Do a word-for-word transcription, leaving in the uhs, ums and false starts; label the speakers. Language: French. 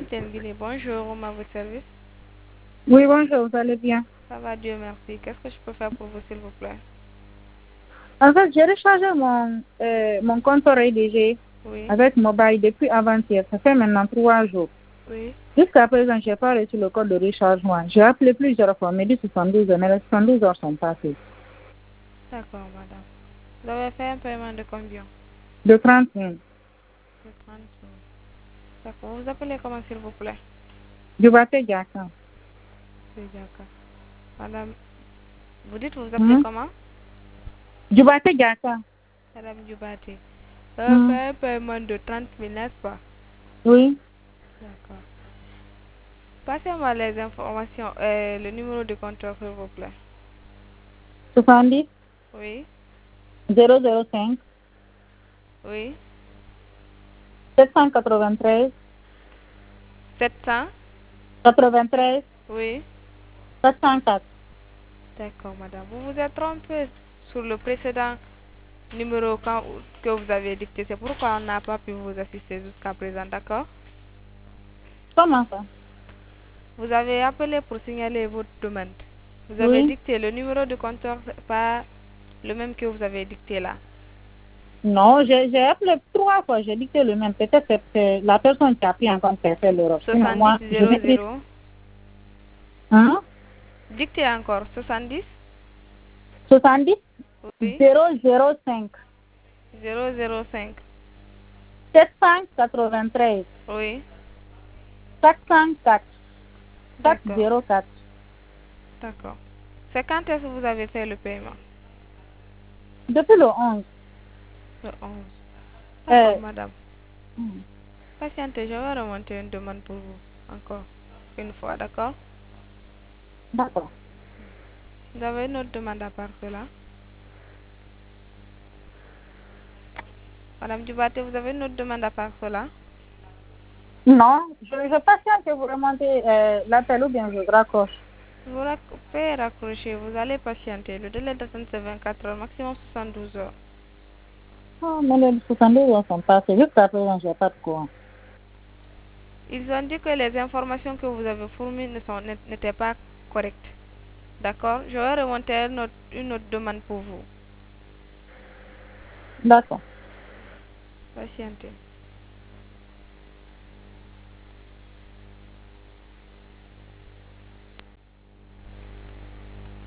Speaker 1: M T N Guinée, bonjour, à votre service.
Speaker 2: Oui, bonjour, vous allez bien?
Speaker 1: Ça va, Dieu merci. Qu'est-ce que je peux faire pour vous, s'il vous plaît?
Speaker 2: En fait, j'ai rechargé mon, euh, mon compte R D G
Speaker 1: Oui,
Speaker 2: avec mobile depuis avant-hier. Ça fait maintenant trois jours.
Speaker 1: oui.
Speaker 2: Jusqu'à présent, je n'ai pas reçu le code de rechargement. J'ai appelé plusieurs fois, mais dit soixante-douze heures, mais les soixante-douze heures sont passées.
Speaker 1: D'accord, madame. Vous avez fait un paiement de combien?
Speaker 2: De trente mille.
Speaker 1: De trente mille. D'accord. Vous vous appelez comment, s'il vous plaît?
Speaker 2: Je vais te dire ça.
Speaker 1: C'est d'accord. Madame, vous dites vous vous appelez
Speaker 2: Hmm?
Speaker 1: comment?
Speaker 2: Je vais te dire ça.
Speaker 1: Madame Djoubati. Vous avez
Speaker 2: Hmm?
Speaker 1: fait un paiement de trente mille, n'est-ce pas?
Speaker 2: Oui.
Speaker 1: D'accord. Passez-moi les informations, euh, le numéro de compteur, s'il vous plaît.
Speaker 2: soixante-dix,
Speaker 1: Oui,
Speaker 2: zéro zéro cinq,
Speaker 1: oui.
Speaker 2: sept cent quatre-vingt-treize,
Speaker 1: sept cents?
Speaker 2: quatre-vingt-treize,
Speaker 1: Oui.
Speaker 2: sept cent quatre.
Speaker 1: D'accord, madame. Vous vous êtes trompé sur le précédent numéro quand, que vous avez dicté. C'est pourquoi on n'a pas pu vous assister jusqu'à présent, d'accord?
Speaker 2: Comment ça?
Speaker 1: Vous avez appelé pour signaler votre demande. Vous avez
Speaker 2: Oui.
Speaker 1: dicté le numéro de compteur, pas le même que vous avez dicté là.
Speaker 2: Non, j'ai j'ai appelé trois fois, j'ai dit que le même. Peut-être que c'est la personne qui a pris en compte qui a fait l'Europe. Sinon,
Speaker 1: soixante-dix
Speaker 2: moi, je
Speaker 1: zéro
Speaker 2: maîtrise.
Speaker 1: zéro.
Speaker 2: Hein?
Speaker 1: Dictez encore. soixante-dix.
Speaker 2: soixante-dix,
Speaker 1: Oui.
Speaker 2: zéro zéro cinq,
Speaker 1: zéro zéro cinq.
Speaker 2: sept cent quatre-vingt-treize,
Speaker 1: Oui.
Speaker 2: quatre cent quatre,
Speaker 1: D'accord.
Speaker 2: quatre zéro quatre.
Speaker 1: D'accord. C'est quand est-ce que vous avez fait le paiement?
Speaker 2: Depuis le onze.
Speaker 1: Le onze. D'accord,
Speaker 2: Euh,
Speaker 1: madame.
Speaker 2: hmm,
Speaker 1: Patientez, je vais remonter une demande pour vous. Encore une fois, d'accord?
Speaker 2: d'accord.
Speaker 1: Vous avez une autre demande à part cela? Madame Dubaté, vous avez une autre demande à part cela?
Speaker 2: Non, je, je patiente que vous remontez euh, l'appel ou bien je raccroche.
Speaker 1: Vous rac- pouvez raccrocher, vous allez patienter. Le délai d'attente c'est vingt-quatre heures, maximum soixante-douze heures.
Speaker 2: Oh, mais les soixante-douze heures sont passées. Jusqu'à présent, je n'ai pas de courant.
Speaker 1: Ils ont dit que les informations que vous avez fournies ne sont- n'é- n'étaient pas correctes. D'accord? Je vais remonter une autre, une autre demande pour vous.
Speaker 2: D'accord.
Speaker 1: Patientez.